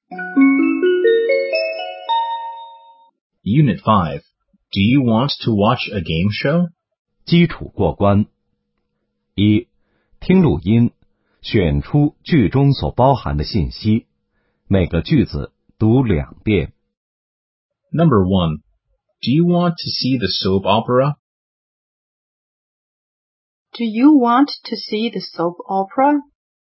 Unit 5. Do you want to watch a game show? 基础过关。1. 听录音，选出句中所包含的信息，每个句子读2遍。 Number 1. Do you want to see the soap opera? Do you want to see the soap opera?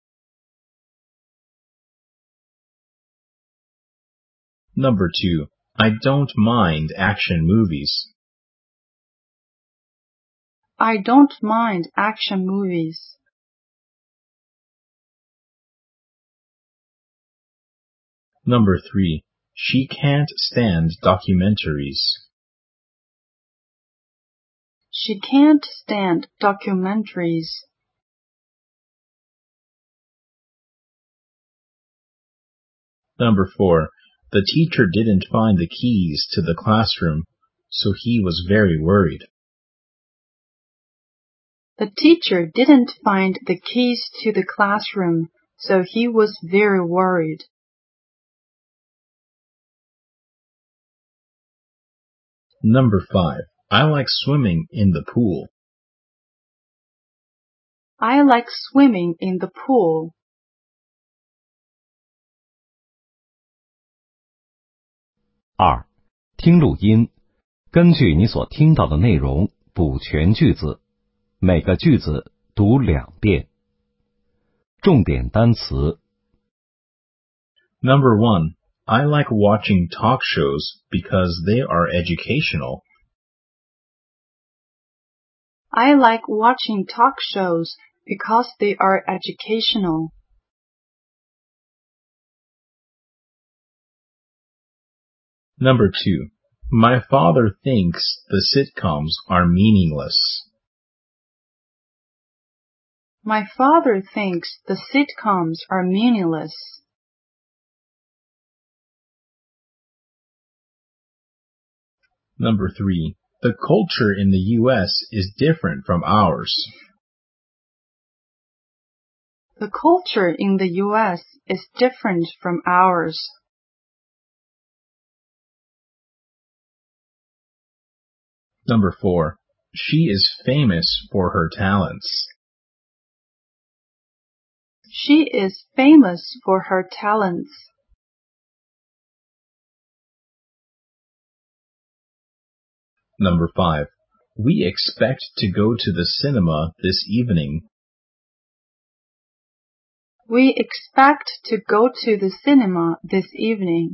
Number 2. I don't mind action movies. I don't mind action movies. Number 3. She can't stand documentaries. She can't stand documentaries. Number 4. The teacher didn't find the keys to the classroom, so he was very worried. The teacher didn't find the keys to the classroom, so he was very worried. Number 5. I like swimming in the pool. I like swimming in the pool. 2. 听录音，根据你所听到的内容补全句子，每个句子读2遍。重点单词。 Number 1. I like watching talk shows because they are educational. I like watching talk shows because they are educational. Number 2. My father thinks the sitcoms are meaningless. My father thinks the sitcoms are meaningless. Number 3. The culture in the U.S. is different from ours. The culture in the U.S. is different from ours. Number 4. She is famous for her talents. She is famous for her talents. Number 5. We expect to go to the cinema this evening. We expect to go to the cinema this evening.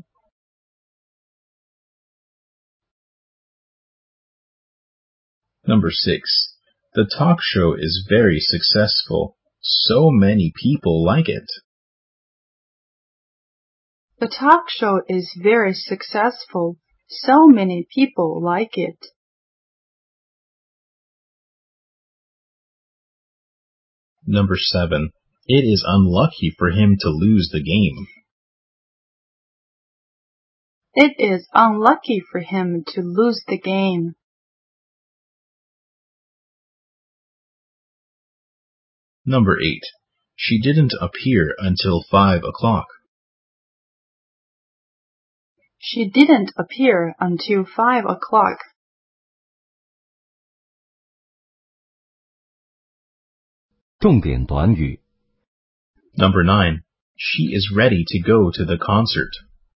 Number 6. The talk show is very successful. So many people like it. The talk show is very successful. So many people like it. Number 7. It is unlucky for him to lose the game. It is unlucky for him to lose the game. Number 8. She didn't appear until 5 o'clock. She didn't appear until 5 o'clock. 重点短语。 Number 9. She is ready to go to the concert.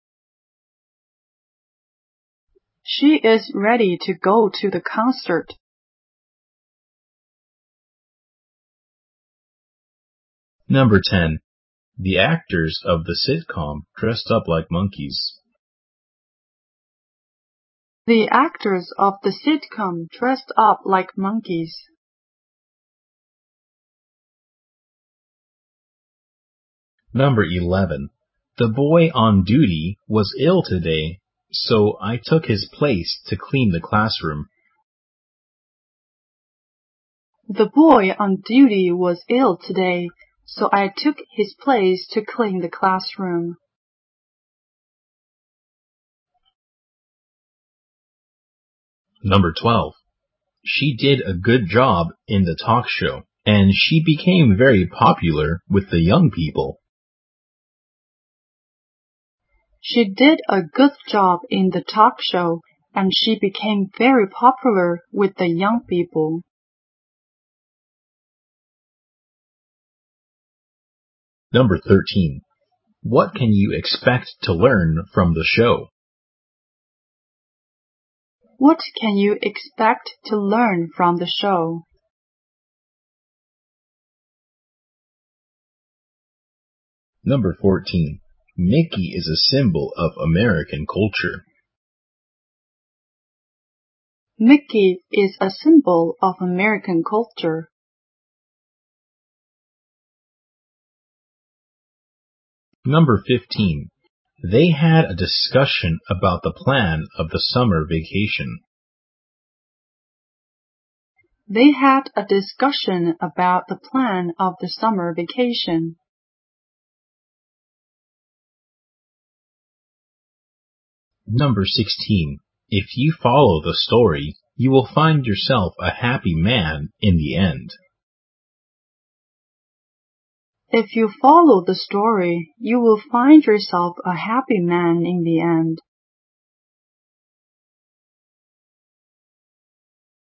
She is ready to go to the concert. Number 10. The actors of the sitcom dressed up like monkeys. The actors of the sitcom dressed up like monkeys. Number 11. The boy on duty was ill today, so I took his place to clean the classroom. The boy on duty was ill today, so I took his place to clean the classroom. Number 12. She did a good job in the talk show, and she became very popular with the young people. She did a good job in the talk show, and she became very popular with the young people. Number 13. What can you expect to learn from the show? What can you expect to learn from the show? Number 14. Mickey is a symbol of American culture. Mickey is a symbol of American culture. Number 15. They had a discussion about the plan of the summer vacation. They had a discussion about the plan of the summer vacation. Number 16. If you follow the story, you will find yourself a happy man in the end. If you follow the story, you will find yourself a happy man in the end.